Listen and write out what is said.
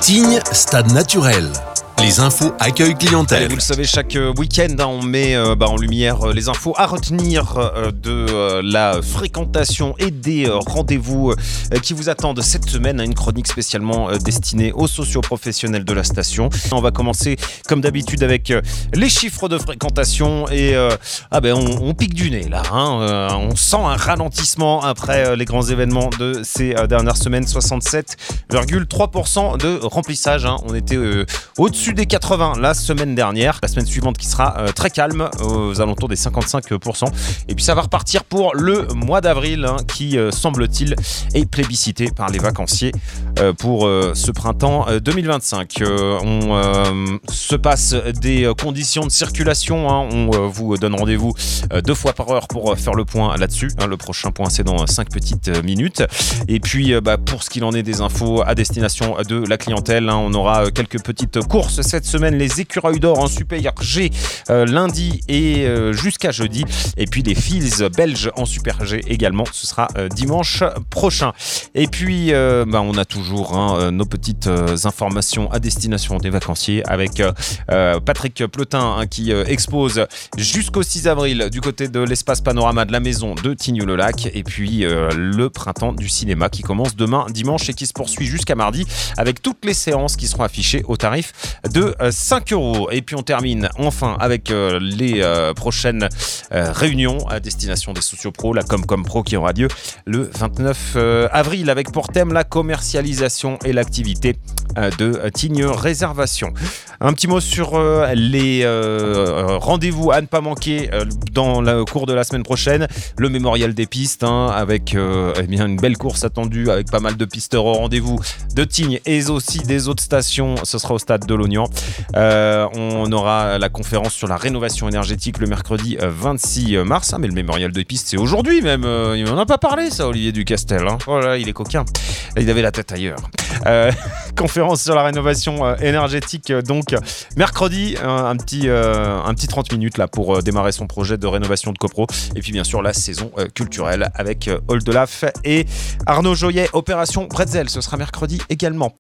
Tignes, stade naturel. Les infos accueil clientèle. Allez, vous le savez, chaque week-end, on met en lumière les infos à retenir de la fréquentation et des rendez-vous qui vous attendent cette semaine. Une chronique spécialement destinée aux socioprofessionnels de la station. On va commencer comme d'habitude avec les chiffres de fréquentation et on pique du nez là. On sent un ralentissement après les grands événements de ces dernières semaines. 67,3% de remplissage. On était au-dessus des 80 la semaine dernière. La semaine suivante qui sera très calme, aux alentours des 55%. Et puis ça va repartir pour le mois d'avril qui, semble-t-il, est plébiscité par les vacanciers pour ce printemps 2025. On se passe des conditions de circulation. On vous donne rendez-vous 2 fois par heure pour faire le point là-dessus. Le prochain point, c'est dans 5 petites minutes. Et puis, pour ce qu'il en est des infos à destination de la clientèle, on aura quelques petites courses cette semaine, les écureuils d'or en Super G lundi et jusqu'à jeudi, et puis les Fils belges en Super G également, ce sera dimanche prochain. Et puis on a toujours nos petites informations à destination des vacanciers avec Patrick Plotin qui expose jusqu'au 6 avril du côté de l'espace panorama de la maison de Tignes-le-Lac, et puis le printemps du cinéma qui commence demain dimanche et qui se poursuit jusqu'à mardi avec toutes les séances qui seront affichées au tarif de 5€. Et puis on termine enfin avec les prochaines réunions à destination des sociopros, la Comcom Pro qui aura lieu le 29 avril avec pour thème la commercialisation et l'activité de Tignes Réservation. Un petit mot sur les rendez-vous à ne pas manquer dans le cours de la semaine prochaine. Le mémorial des pistes avec une belle course attendue avec pas mal de pisteurs au rendez-vous de Tignes et aussi des autres stations. Ce sera au stade de l'Oignan. On aura la conférence sur la rénovation énergétique le mercredi 26 mars. Mais le mémorial des pistes, c'est aujourd'hui même. Il n'en a pas parlé, ça, Olivier Ducastel. Oh là, il est coquin. Il avait la tête ailleurs. Conférence sur la rénovation énergétique, donc mercredi, un petit 30 minutes là pour démarrer son projet de rénovation de copro. Et puis bien sûr la saison culturelle avec Oldelaf et Arnaud Joyet, Opération Bretzel, ce sera mercredi également.